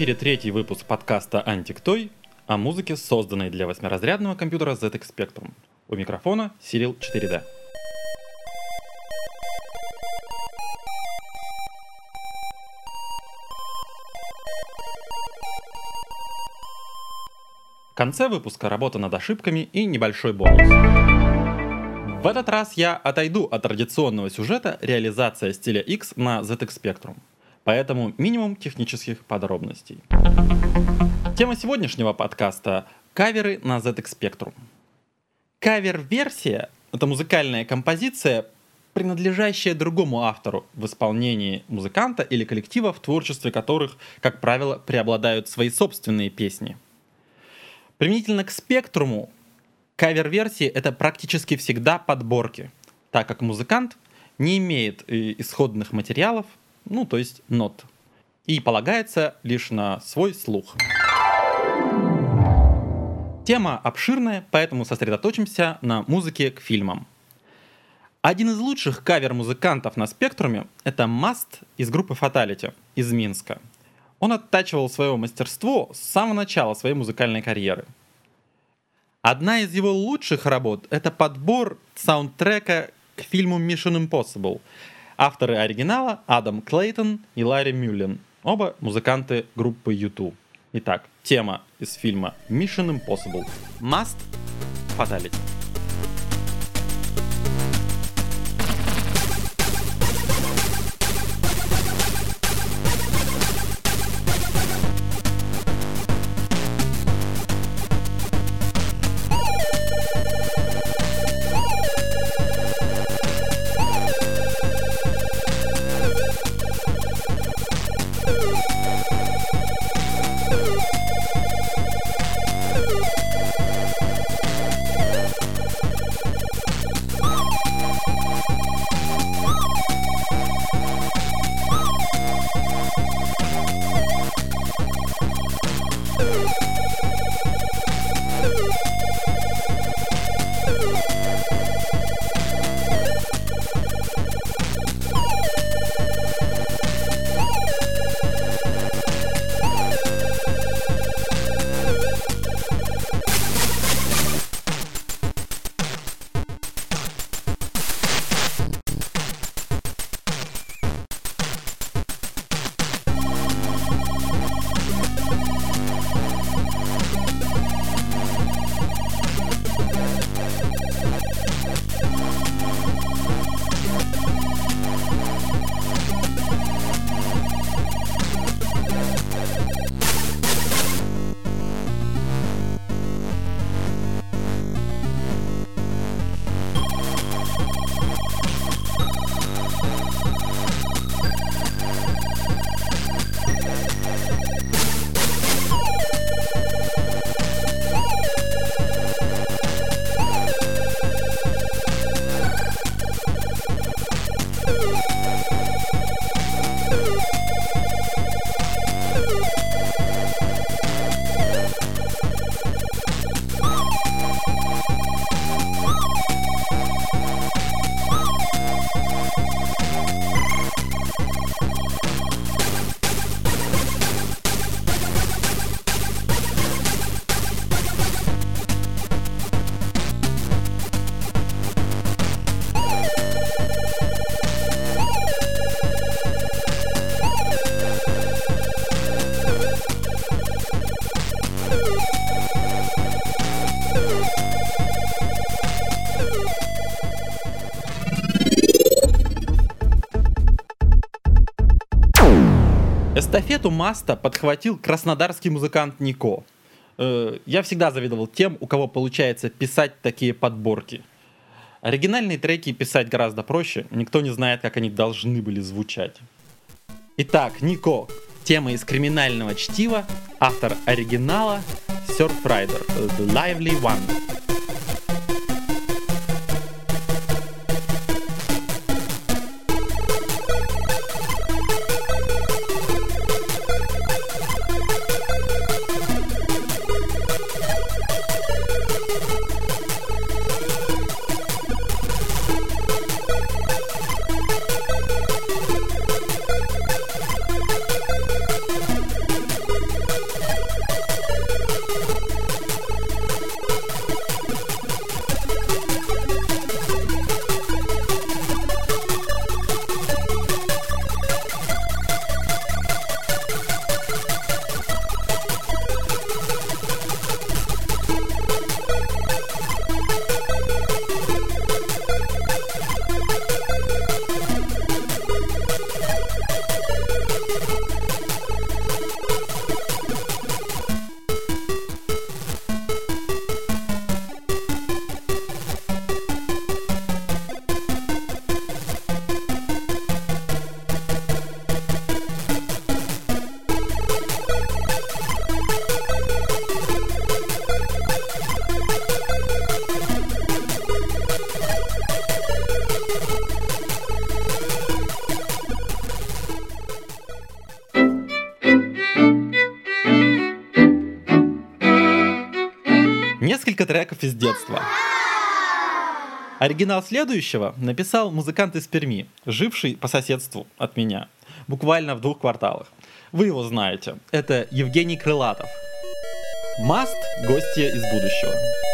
эфире третий выпуск подкаста «Антиктой» о музыке, созданной для восьмиразрядного компьютера ZX Spectrum. У микрофона Cyril 4D. В конце выпуска работа над ошибками и небольшой бонус. В этот раз я отойду от традиционного сюжета реализация стиля X на ZX Spectrum, поэтому минимум технических подробностей. Тема сегодняшнего подкаста – каверы на ZX Spectrum. Кавер-версия – это музыкальная композиция, принадлежащая другому автору в исполнении музыканта или коллектива, в творчестве которых, как правило, преобладают свои собственные песни. Применительно к спектруму, кавер-версии — это практически всегда подборки, так как музыкант не имеет исходных материалов, то есть нот, и полагается лишь на свой слух. Тема обширная, поэтому сосредоточимся на музыке к фильмам. Один из лучших кавер-музыкантов на спектруме — это Маст из группы Fatality из Минска. Он оттачивал свое мастерство с самого начала своей музыкальной карьеры. Одна из его лучших работ — это подбор саундтрека к фильму Mission Impossible. Авторы оригинала — Адам Клейтон и Ларри Мюллен, оба музыканты группы U2. Итак, тема из фильма Mission Impossible. Must Fatality. Эстафету Маста подхватил краснодарский музыкант Нико. Я всегда завидовал тем, у кого получается писать такие подборки. Оригинальные треки писать гораздо проще, никто не знает, как они должны были звучать. Итак, Нико, тема из криминального чтива, автор оригинала Surfrider, The Lively One. несколько треков из детства. Оригинал следующего написал музыкант из Перми, живший по соседству от меня, буквально в 2 кварталах. Вы его знаете. Это Евгений Крылатов. «Маст. Гостья из будущего».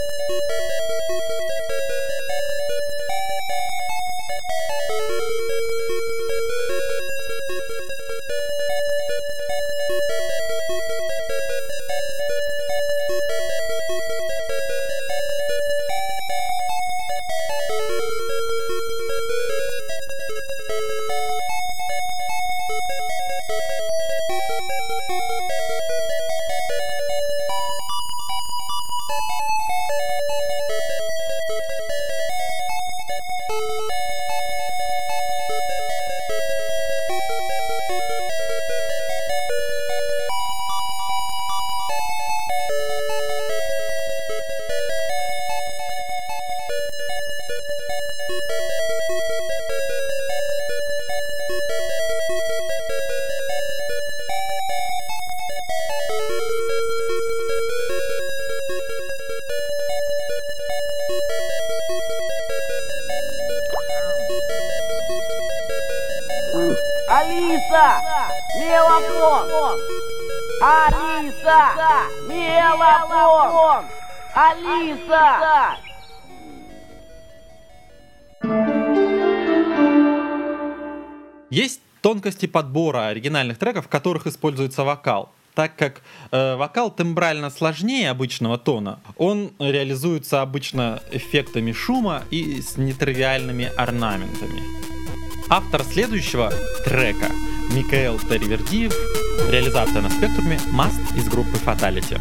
Алиса! Мелофон! Алиса! Мелофон! Алиса! Есть тонкости подбора оригинальных треков, в которых используется вокал. Так как вокал тембрально сложнее обычного тона, он реализуется обычно эффектами шума и с нетривиальными орнаментами. Автор следующего трека — Микаэл Таривердиев, реализация на спектруме «Маст» из группы Fatality.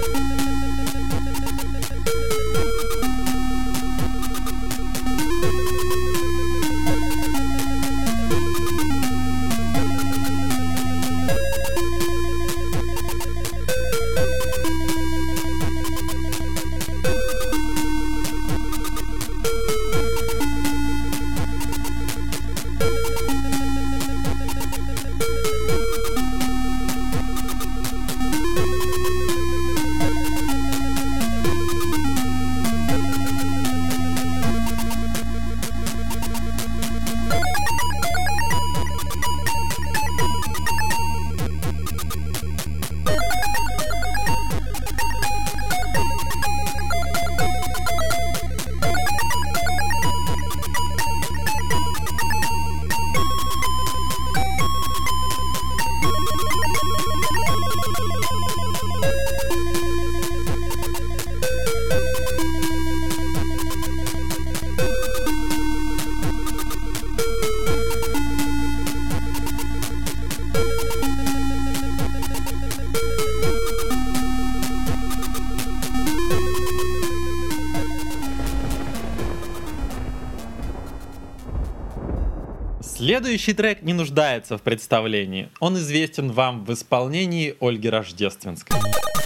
Следующий трек не нуждается в представлении. Он известен вам в исполнении Ольги Рождественской.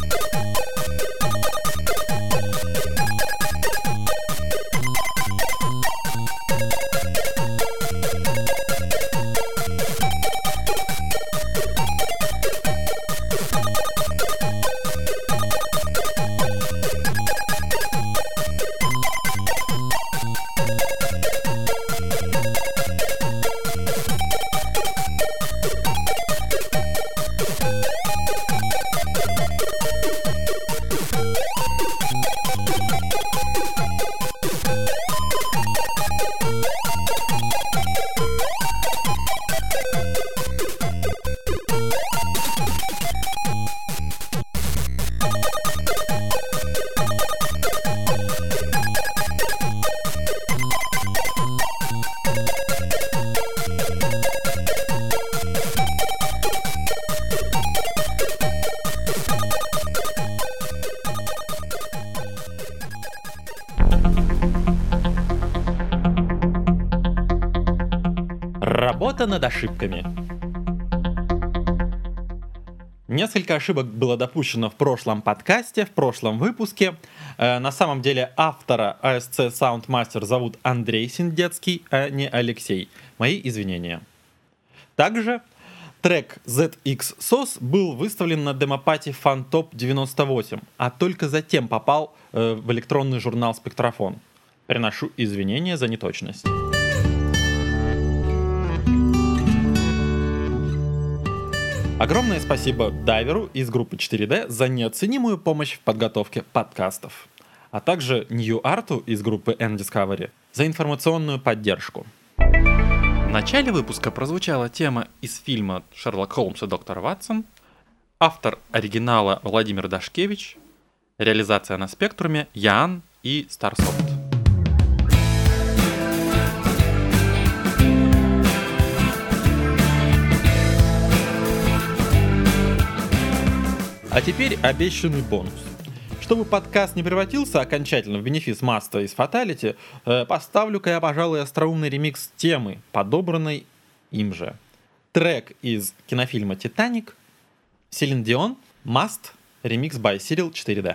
Работа над ошибками. Несколько ошибок было допущено в прошлом подкасте, в прошлом выпуске. На самом деле автора ASC Soundmaster зовут Андрей Синдецкий, а не Алексей. Мои извинения. Также Трек ZX SOS был выставлен на демопате Fantop 98, а только затем попал в электронный журнал «Спектрофон». Приношу извинения за неточность. Огромное спасибо Дайверу из группы 4D за неоценимую помощь в подготовке подкастов, а также New Арту из группы N-Discovery за информационную поддержку. В начале выпуска прозвучала тема из фильма «Шерлок Холмс и доктор Ватсон», автор оригинала Владимир Дашкевич, реализация на спектруме Ян и Старсофт. А теперь обещанный бонус. Чтобы подкаст не превратился окончательно в бенефис Маста из Fatality, поставлю-ка я, пожалуй, остроумный ремикс темы, подобранной им же. Трек из кинофильма «Титаник», Селин Дион, Must, ремикс by Cyril 4D.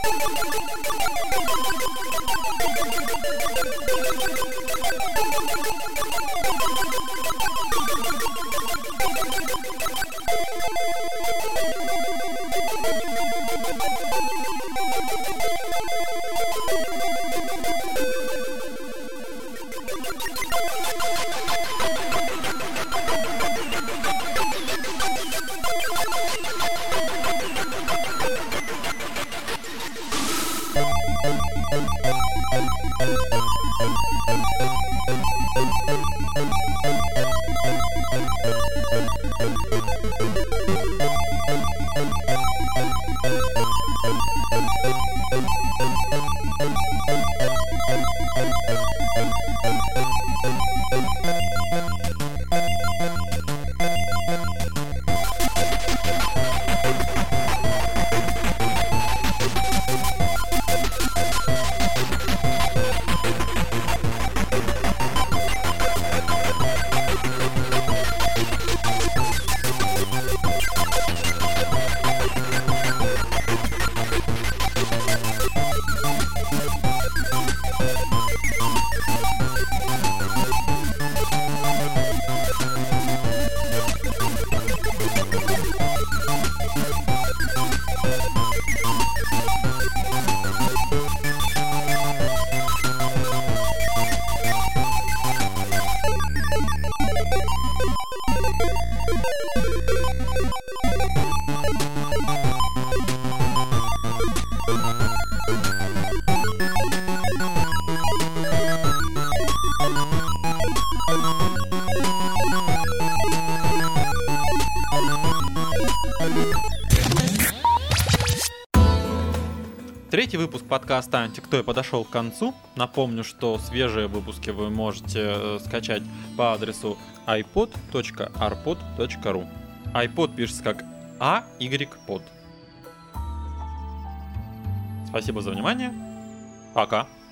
Третий выпуск подкаста «Антиктой» подошел к концу. Напомню, что свежие выпуски вы можете скачать по адресу ipod.arpod.ru. iPod пишется как AYPod. Спасибо за внимание. Пока.